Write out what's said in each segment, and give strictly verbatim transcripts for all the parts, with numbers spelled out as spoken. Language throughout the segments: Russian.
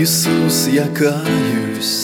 Иисус, я каюсь,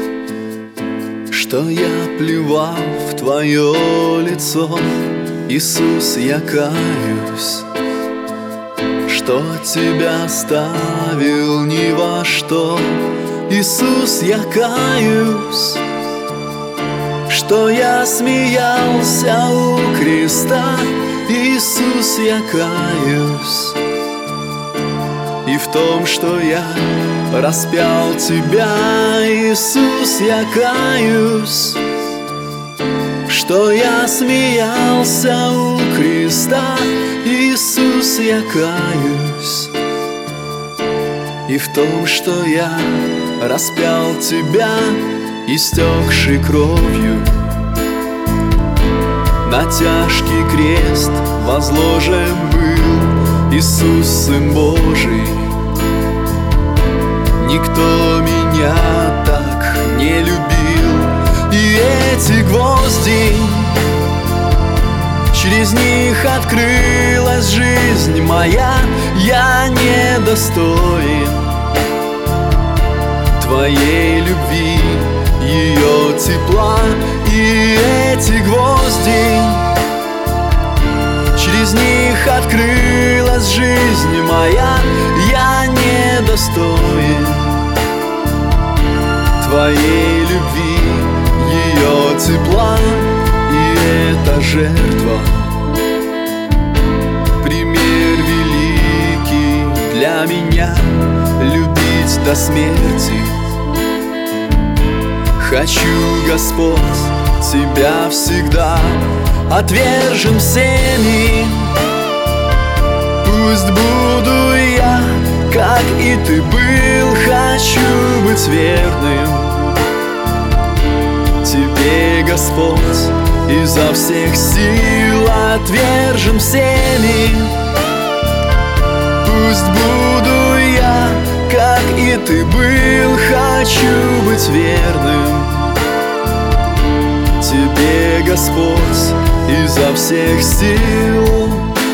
что я плевал в Твое лицо. Иисус, я каюсь, что Тебя ставил ни во что. Иисус, я каюсь, что я смеялся у креста. Иисус, я каюсь и в том, что я распял Тебя. Иисус, я каюсь, что я смеялся у креста. Иисус, я каюсь и в том, что я распял Тебя, истекший кровью. На тяжкий крест возложен был Иисус, Сын Божий. Никто меня так не любил. И эти гвозди, через них открылась жизнь моя. Я недостоин Твоей любви, ее тепла. И эти гвозди, через них открылась жизнь моя. Я недостоин Твоей любви, ее тепла. И эта жертва — пример великий для меня, любить до смерти. Хочу, Господь, Тебя всегда, отвержен всеми. Пусть буду я, как и Ты был. Хочу быть верным Тебе, Господь, изо всех сил, отвержен всеми. Пусть буду я, как и Ты был. Хочу быть верным Тебе, Господь, изо всех сил.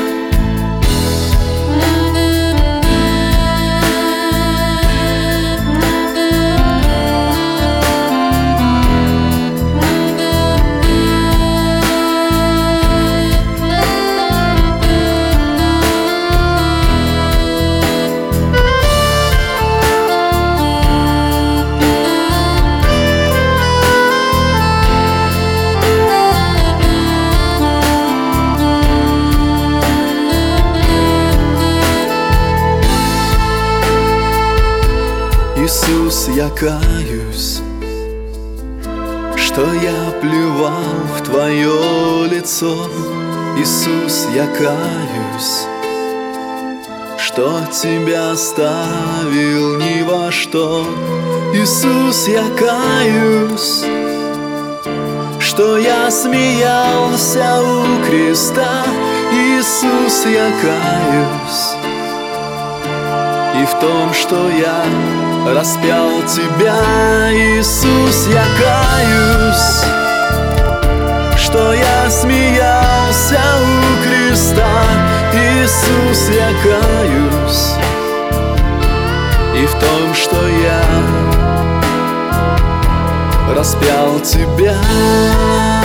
Иисус, я каюсь, что я плевал в Твое лицо. Иисус, я каюсь, что Тебя ставил ни во что. Иисус, я каюсь, что я смеялся у креста. Иисус, я каюсь и в том, что я распял Тебя. Иисус, я каюсь, что я смеялся у креста. Иисус, я каюсь и в том, что я распял Тебя.